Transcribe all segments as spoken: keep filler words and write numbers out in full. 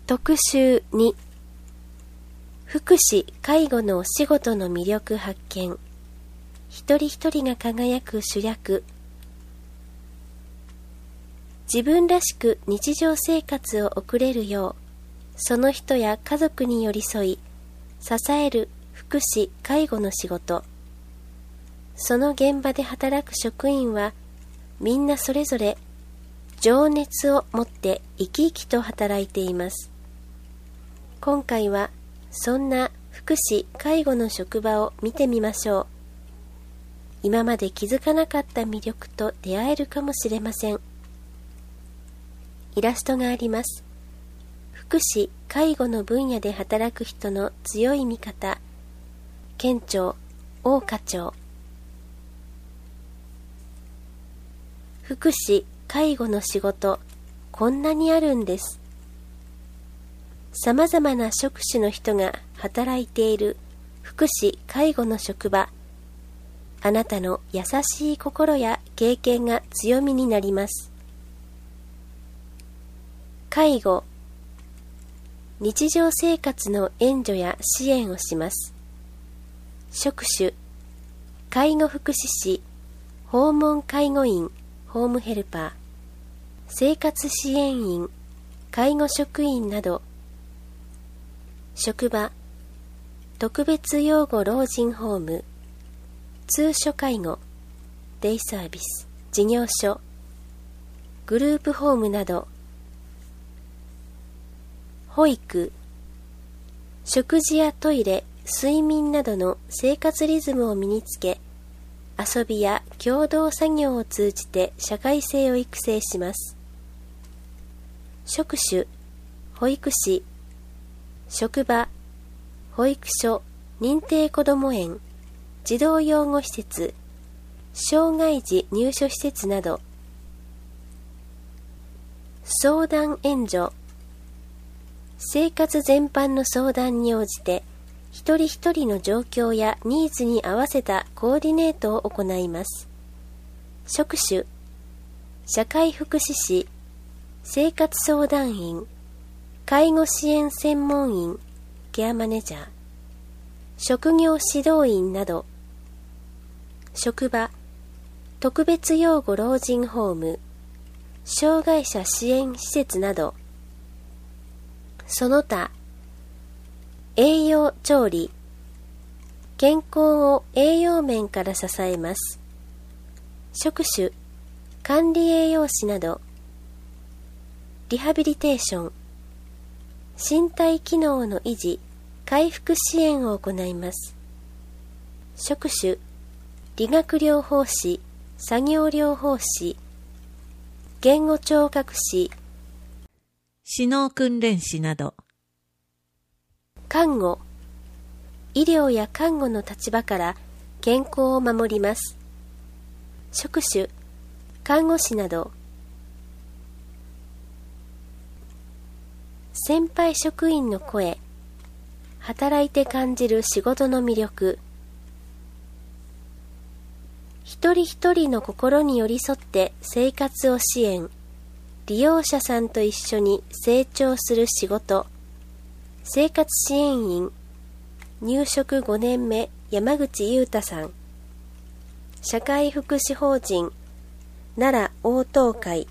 特集に、福祉・介護のお仕事の魅力発見。一人一人が輝く主役。自分らしく日常生活を送れるよう、その人や家族に寄り添い、支える福祉・介護の仕事。その現場で働く職員は、みんなそれぞれ情熱を持って生き生きと働いています。今回はそんな福祉・介護の職場を見てみましょう。今まで気づかなかった魅力と出会えるかもしれません。イラストがあります。福祉・介護の分野で働く人の強い味方、県庁、大課長。福祉・介護の仕事、こんなにあるんです。さまざまな職種の人が働いている福祉・介護の職場。あなたの優しい心や経験が強みになります。介護、日常生活の援助や支援をします。職種、介護福祉士、訪問介護員、ホームヘルパー、生活支援員、介護職員など。職場、特別養護老人ホーム、通所介護、デイサービス、事業所、グループホームなど。保育、食事やトイレ、睡眠などの生活リズムを身につけ、遊びや共同作業を通じて社会性を育成します。職種、保育士、職場、保育所、認定こども園、児童養護施設、障害児入所施設など。相談援助、生活全般の相談に応じて、一人一人の状況やニーズに合わせたコーディネートを行います。職種、社会福祉士、生活相談員、介護支援専門員、ケアマネージャー、職業指導員など。職場、特別養護老人ホーム、障害者支援施設など。その他、栄養調理、健康を栄養面から支えます。職種、管理栄養士など。リハビリテーション、身体機能の維持、回復支援を行います。職種、理学療法士、作業療法士、言語聴覚士、 指導訓練士など。 看護、医療や看護の立場から健康を守ります。職種、看護師など。先輩職員の声、働いて感じる仕事の魅力。一人一人の心に寄り添って生活を支援、利用者さんと一緒に成長する仕事。生活支援員、入職ごねんめ、山口裕太さん。社会福祉法人、奈良応答会。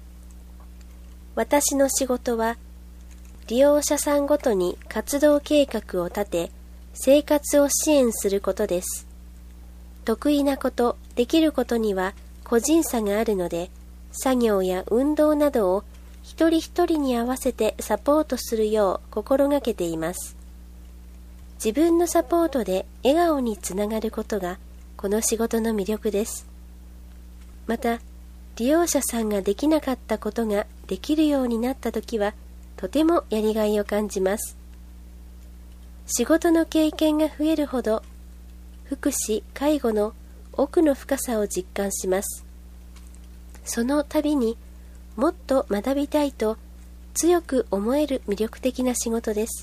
私の仕事は、利用者さんごとに活動計画を立て、生活を支援することです。得意なこと、できることには個人差があるので、作業や運動などを一人一人に合わせてサポートするよう心がけています。自分のサポートで笑顔につながることがこの仕事の魅力です。また、利用者さんができなかったことができるようになったときは、とてもやりがいを感じます。仕事の経験が増えるほど、福祉・介護の奥の深さを実感します。その度にもっと学びたいと強く思える魅力的な仕事です。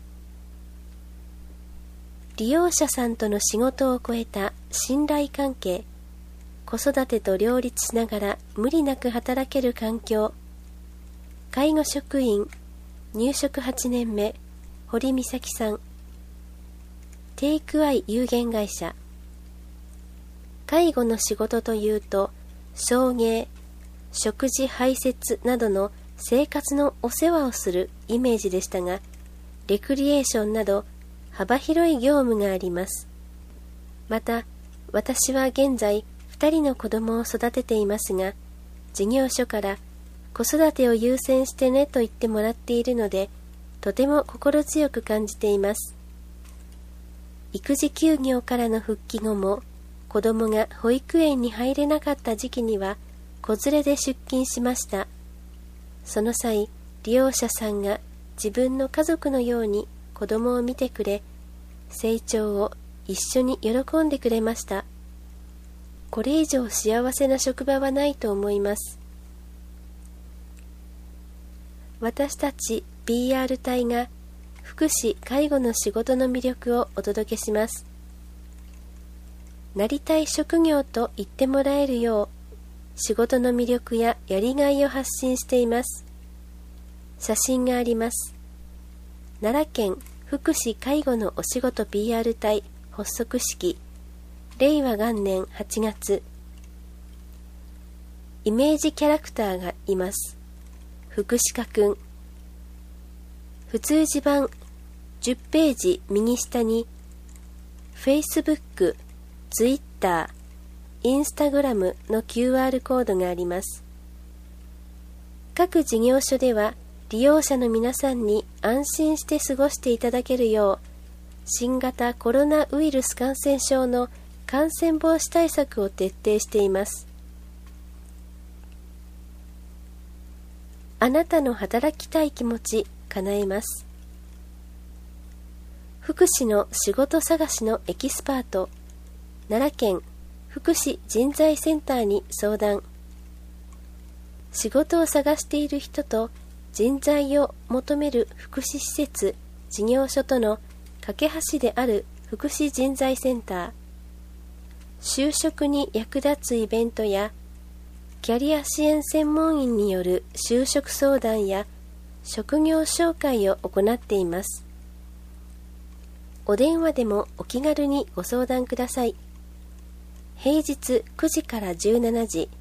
利用者さんとの仕事を超えた信頼関係、子育てと両立しながら無理なく働ける環境、介護職員、 入職はちねんめ、堀美咲さん。テイクアイ有限会社。介護の仕事というと、送迎、食事排泄などの生活のお世話をするイメージでしたが、レクリエーションなど幅広い業務があります。また、私は現在ふたりの子供を育てていますが、事業所から子育てを優先してねと言ってもらっているので、とても心強く感じています。育児休業からの復帰後も、子供が保育園に入れなかった時期には、子連れで出勤しました。その際、利用者さんが自分の家族のように子供を見てくれ、成長を一緒に喜んでくれました。これ以上幸せな職場はないと思います。私たち ピーアール 隊が福祉・介護の仕事の魅力をお届けします。なりたい職業と言ってもらえるよう、仕事の魅力ややりがいを発信しています。写真があります。奈良県福祉・介護のお仕事 ピーアール 隊発足式、れいわ元年はちがつ。イメージキャラクターがいます。福祉課くん。普通字版じゅっページ右下に Facebook、Twitter、Instagram の キューアール コードがあります。各事業所では利用者の皆さんに安心して過ごしていただけるよう、新型コロナウイルス感染症の感染防止対策を徹底しています。あなたの働きたい気持ち叶えます。福祉の仕事探しのエキスパート、奈良県福祉人材センターに相談。仕事を探している人と人材を求める福祉施設、事業所との架け橋である福祉人材センター。就職に役立つイベントやキャリア支援専門員による就職相談や職業紹介を行っています。お電話でもお気軽にご相談ください。平日くじからじゅうしちじ。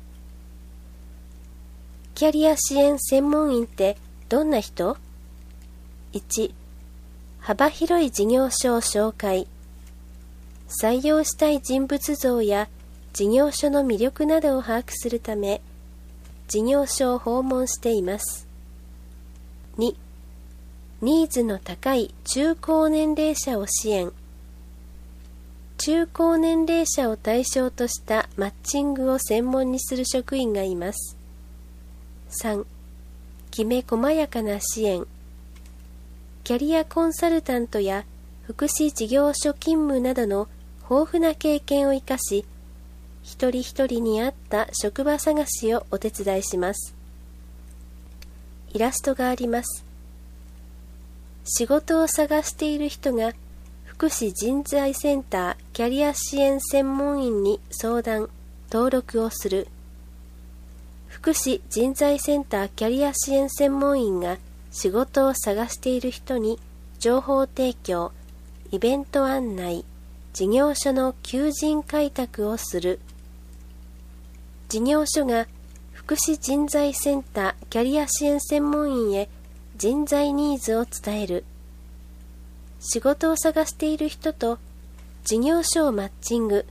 キャリア支援専門員ってどんな人？ いち. 幅広い事業所を紹介。採用したい人物像や事業所の魅力などを把握するため、事業所を訪問しています。に. ニーズの高い中高年齢者を支援。中高年齢者を対象としたマッチングを専門にする職員がいます。さん. きめ細やかな支援。キャリアコンサルタントや福祉事業所勤務などの豊富な経験を生かし、一人一人に合った職場探しをお手伝いします。イラストがあります。仕事を探している人が福祉人材センターキャリア支援専門員に相談、登録をする。福祉人材センターキャリア支援専門員が仕事を探している人に情報提供、イベント案内、事業所の求人開拓をする。事業所が福祉人材センターキャリア支援専門員へ人材ニーズを伝える。仕事を探している人と事業所をマッチング。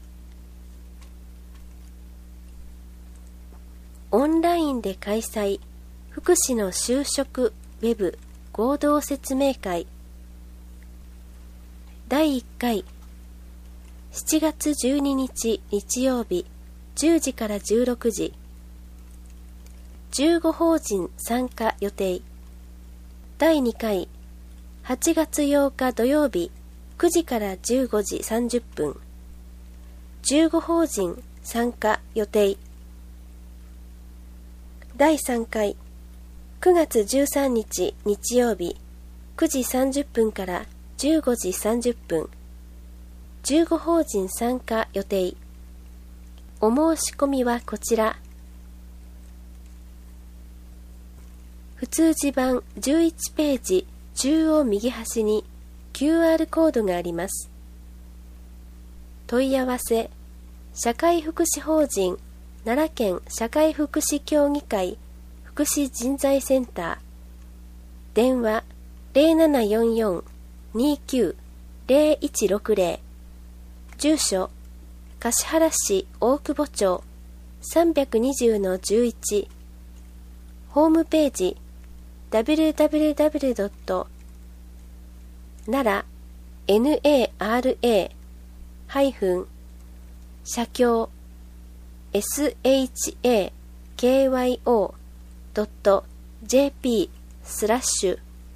オンラインで開催、福祉の就職ウェブ合同説明会。だいいっかい、しちがつじゅうににち日曜日、じゅうじからじゅうろくじ。じゅうご法人参加予定。だいにかい、はちがつようか土曜日、くじからじゅうごじさんじゅっぷん。じゅうご法人参加予定。だいさんかい、くがつじゅうさんにち日曜日、くじさんじゅっぷんからじゅうごじさんじゅっぷん。じゅうご法人参加予定。お申し込みはこちら。 普通字版じゅういちページ中央右端に キューアール コードがあります。問い合わせ、社会福祉法人奈良県社会福祉協議会福祉人材センター、電話 ゼロななよんよん にきゅう ゼロいちろくゼロ、住所橿原市大久保町 さんびゃくにじゅうのじゅういち、ホームページ ダブリューダブリューダブリュードットナラ ナラ ハイフン社協 シャキ ドット ジェーピー スラッシュ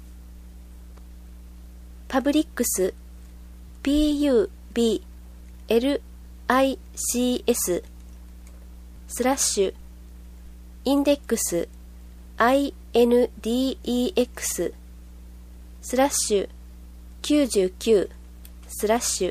パブリックス ピーユービーエルアイシーエス スラッシュインデックス アイエヌディーイーエックス スラッシュきゅうじゅうきゅうスラッシュ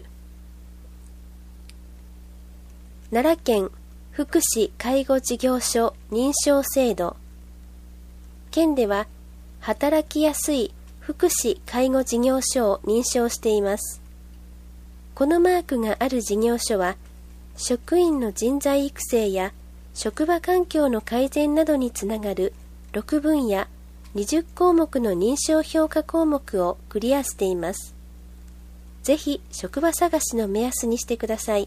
奈良県福祉介護事業所認証制度。県では働きやすい福祉介護事業所を認証しています。このマークがある事業所は職員の人材育成や職場環境の改善などにつながるろくぶんやにじゅっこうもくの認証評価項目をクリアしています。ぜひ職場探しの目安にしてください。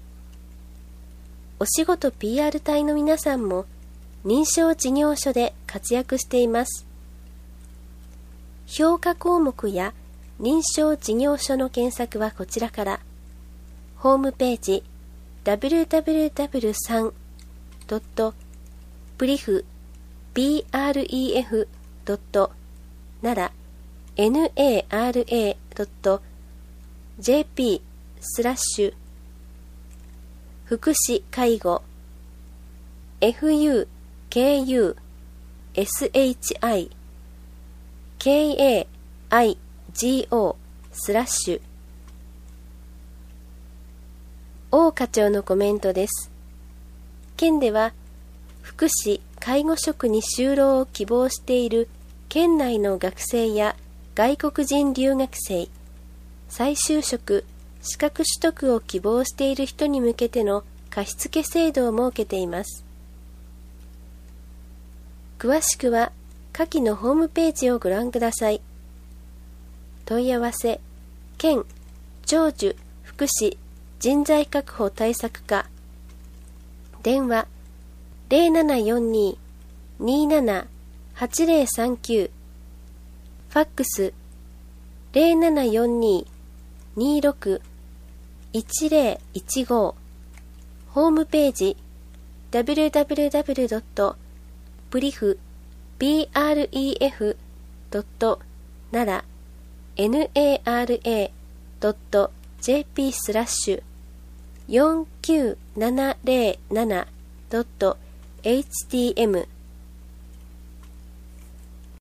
お仕事 ピーアール 隊の皆さんも認証事業所で活躍しています。評価項目や認証事業所の検索はこちらから。ホームページ ダブリューダブリューダブリュースリー ドット プリフ ビーアールイーエフ ドット ナラ ナラ ドット ジェーピー スラッシュ福祉介護 エフユーケーユーエスエイチアイケーエーアイジーオー スラッシュ王課長のコメントです。県では福祉・介護職に就労を希望している県内の学生や外国人留学生、再就職・資格取得を希望している人に向けての貸付制度を設けています。詳しくは下記のホームページをご覧ください。問い合わせ、県長寿福祉人材確保対策課、電話ゼロななよんに にーなな はちゼロさんきゅう、ファックスゼロななよんに にーろく いちゼロいちご、ホームページ ダブリューダブリューダブリュードットプリフ ビーアールイーエフ ドット ナラ ナラ ドット ジェーピー スラッシュよんきゅうななゼロなな ドット エイチティーエム